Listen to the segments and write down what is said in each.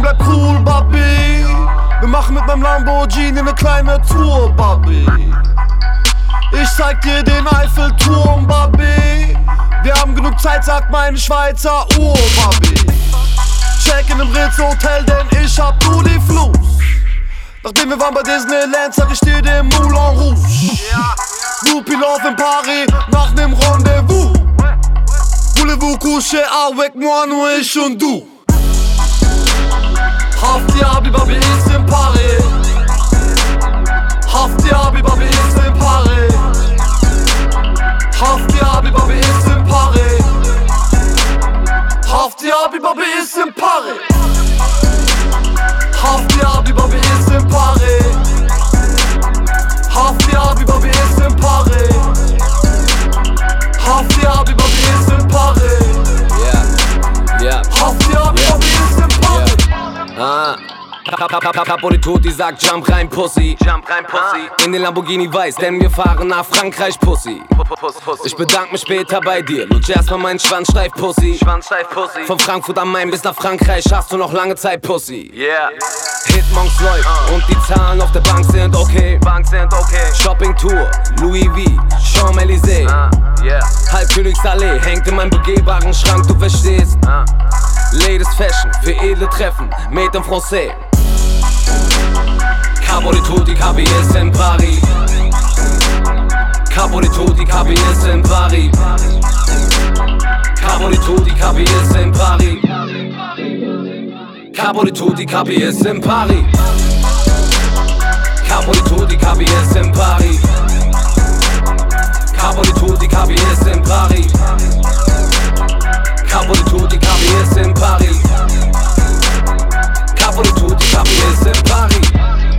bleib cool, Babi. Wir machen mit meinem Lamborghini eine kleine Tour, Babi. Ich zeig dir den Eiffelturm, Babi. Wir haben genug Zeit, sagt meine Schweizer Uhr, Babi. Check in dem Ritz-Hotel, denn ich hab nur die Fluss. Nachdem wir waren bei Disneyland, sag ich dir den Moulin Rouge. Whoopi Love in Paris, nach nem Rendezvous. Voulez-vous coucher avec moi, nur ich und du? Hafti Habibabi ist in Paris. Hafti Habibabi ist in Paris. Hafti Habibabi ist in Paris. Hafti Habibabi ist in Paris. Hafti Habibabi ist in Paris. Hafti Habibabi ist in Paris. Hafti Habibabi ist in Paris. Yeah. Hafti Habibabi ist in Paris. Capo di Tutti sagt Jump rein Pussy. In den Lamborghini weiß, denn wir fahren nach Frankreich, Pussy. Ich bedank mich später bei dir, lutsch erstmal meinen Schwanz steif, Pussy. Von Frankfurt am Main bis nach Frankreich hast du noch lange Zeit, Pussy. Hitmonks läuft und die Zahlen auf der Bank sind okay. Shopping-Tour, Louis V, Champs-Élysées. Halbkönigsallee hängt in meinem begehbaren Schrank, du verstehst. Ladies Fashion für edle Treffen, Made in Francais. Capo di Tutti, Capi ist in Paris. Capo di Tutti, Capi ist in Paris. Capo di Tutti, Capi ist in Paris. Capo di Tutti, Capi ist in Paris. Capo di Tutti, Capi ist in Paris. Capo di Tutti, Capi ist in Paris. Capo di Tutti, Capi ist in Paris. Capo di Tutti, Capi ist in Paris.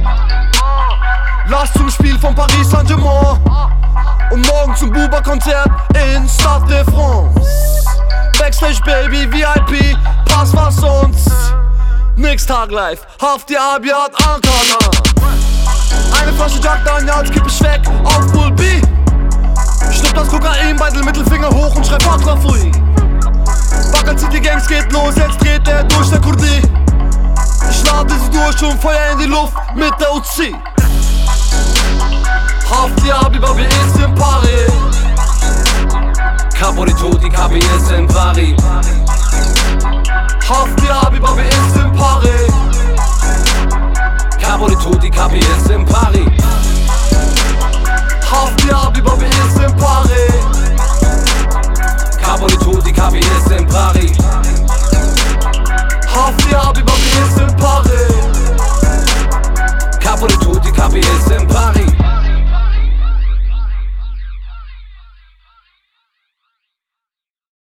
Lass zum Spiel von Paris Saint-Germain und morgen zum Buba-Konzert in Stade de France. Backstage Baby, VIP, Pass was sonst. Nix Tag live, Hafti Abi hat Ankara. Eine Flasche Jack Daniels kipp ich weg auf Bull B. Schnipp das Kokain bei den Mittelfinger hoch und schreib Fakra Fui. Backer zieht die Gangs, geht los, jetzt dreht er durch der Kurdi. Ich lade sie durch und Feuer in die Luft mit der Uzi. Hafti Habibabi ist in Paris. Capo di Tutti, Capi ist in Paris. Hafti Habibabi ist in Paris. Capo di Tutti, Capi ist in Paris. Hafti Habibabi ist in Paris. Capo di Tutti, Capi ist in Paris. Hafti Habibabi ist in Paris. Capo di Tutti, Capi ist in